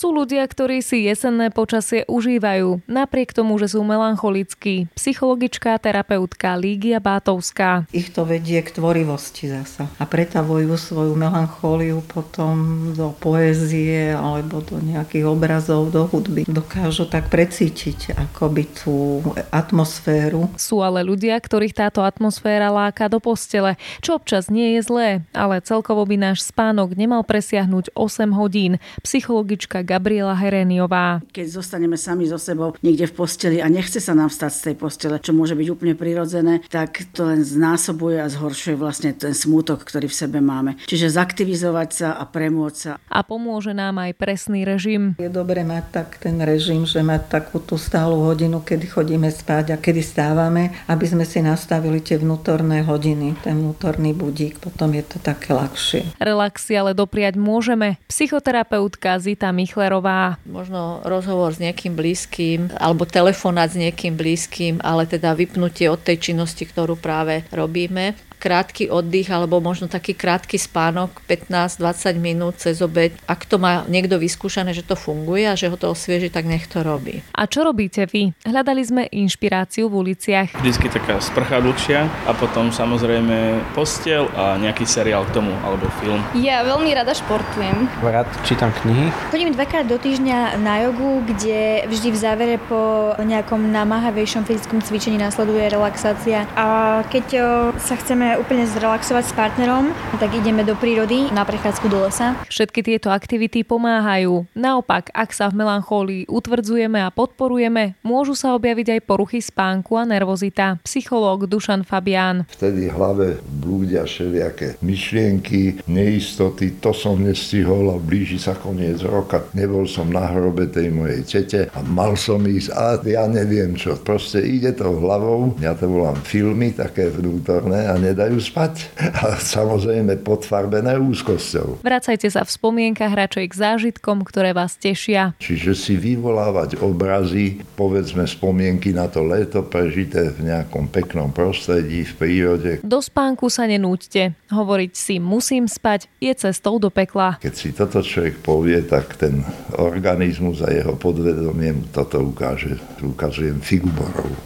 Sú ľudia, ktorí si jesenné počasie užívajú, napriek tomu, že sú melancholickí. Psychologička a terapeutka Lígia Bátovská. Ich to vedie k tvorivosti zasa a pretavujú svoju melanchóliu potom do poézie alebo do nejakých obrazov, do hudby. Dokážu tak precítiť akoby tú atmosféru. Sú ale ľudia, ktorých táto atmosféra láka do postele, čo občas nie je zlé, ale celkovo by náš spánok nemal presiahnuť 8 hodín. Psychologička Gabriela Heréniová. Keď zostaneme sami so sebou niekde v posteli a nechce sa nám vstať z tej postele, čo môže byť úplne prirodzené, tak to len znásobuje a zhoršuje vlastne ten smútok, ktorý v sebe máme. Čiže zaktivizovať sa a premôcť sa. A pomôže nám aj presný režim. Je dobre mať tak ten režim, že mať takú tú stálu hodinu, kedy chodíme spať a kedy stávame, aby sme si nastavili tie vnútorné hodiny, ten vnútorný budík, potom je to také ľahšie. Relax si ale dopriať môžeme. Psychoterapeutka Zita Michlerová. Možno rozhovor s niekým blízkym alebo telefonát s niekým blízkym, ale teda vypnutie od tej činnosti, ktorú práve robíme. Krátky oddych alebo možno taký krátky spánok 15-20 minút cez obed. Ak to má niekto vyskúšané, že to funguje a že ho to osvieži, tak nech to robí. A čo robíte vy? Hľadali sme inšpiráciu v uliciach. Vždycky taká sprcha dlhšia a potom samozrejme posteľ a nejaký seriál k tomu alebo film. Ja veľmi rada športujem. Rád čítam knihy. Chodím 2-krát do týždňa na jogu, kde vždy v závere po nejakom namáhavejšom fyzickom cvičení nasleduje relaxácia. A keď sa chceme úplne zrelaxovať s partnerom, tak ideme do prírody na prechádzku do lesa. Všetky tieto aktivity pomáhajú. Naopak, ak sa v melanchólii utvrdzujeme a podporujeme, môžu sa objaviť aj poruchy spánku a nervozita. Psychológ Dušan Fabián. Vtedy v hlave blúdia všelijaké myšlienky, neistoty, to som nestihol a blíži sa koniec roka. Nebol som na hrobe tej mojej tete a mal som ísť a ja neviem čo. Proste ide to hlavou, ja to volám filmy, také vnútorné a dajú spať a samozrejme podfarbené úzkosťou. Vracajte sa v spomienkach radšej k zážitkom, ktoré vás tešia. Čiže si vyvolávať obrazy, povedzme spomienky na to leto prežité v nejakom peknom prostredí, v prírode. Do spánku sa nenúďte. Hovoriť si musím spať je cestou do pekla. Keď si toto človek povie, tak ten organizmus a jeho podvedomie mu toto ukáže. Ukazujem figu borov.